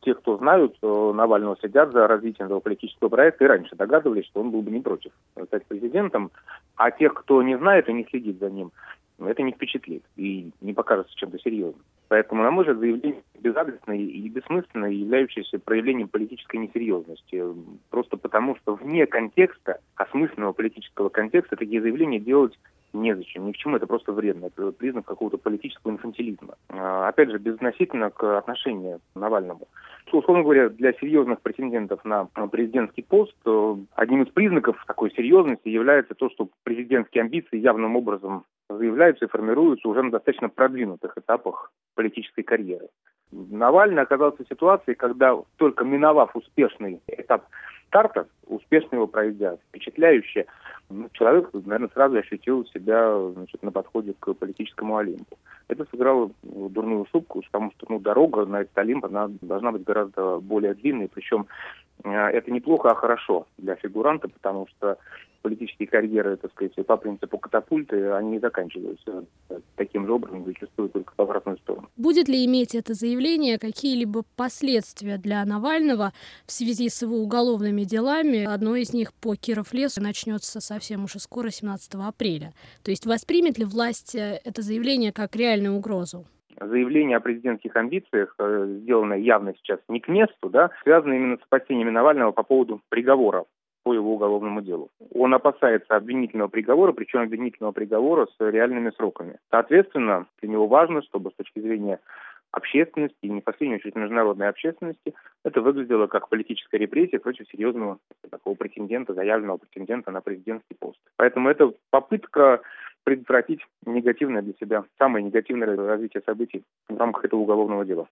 Те, кто знают Навального, следят за развитием этого политического проекта, и раньше догадывались, что он был бы не против стать президентом. А тех, кто не знает и не следит за ним, это не впечатлит и не покажется чем-то серьезным. Поэтому, на мой взгляд, заявление безадресное и бессмысленное, являющееся проявлением политической несерьезности. Просто потому, что вне контекста, осмысленного политического контекста, такие заявления делать незачем, ни к чему, это просто вредно, это признак какого-то политического инфантилизма. Опять же, безотносительно к отношению к Навальному. Условно говоря, для серьезных претендентов на президентский пост одним из признаков такой серьезности является то, что президентские амбиции явным образом заявляются и формируются уже на достаточно продвинутых этапах политической карьеры. Навальный оказался в ситуации, когда, только миновав успешный этап старта, успешно его пройдя, впечатляюще, человек, наверное, сразу ощутил себя, на подходе к политическому Олимпу. Это сыграло дурную шутку, потому что дорога на этот Олимп, она должна быть гораздо более длинной, причем это неплохо, а хорошо для фигуранта, потому что политические карьеры, так сказать, по принципу катапульты, они не заканчиваются таким же образом, зачастую только в обратную сторону. Будет ли иметь это заявление какие-либо последствия для Навального в связи с его уголовными делами? Одно из них по Киров-Лесу начнется совсем уже скоро, 17 апреля. То есть воспримет ли власть это заявление как реальную угрозу? Заявление о президентских амбициях, сделанное явно сейчас не к месту, связано именно с опасениями Навального по поводу приговора по его уголовному делу. Он опасается обвинительного приговора, причем обвинительного приговора с реальными сроками. Соответственно, для него важно, чтобы с точки зрения общественности, и не в последнюю очередь международной общественности, это выглядело как политическая репрессия против серьезного такого претендента, заявленного претендента на президентский пост. Поэтому это попытка предотвратить негативное для себя, самое негативное развитие событий в рамках этого уголовного дела.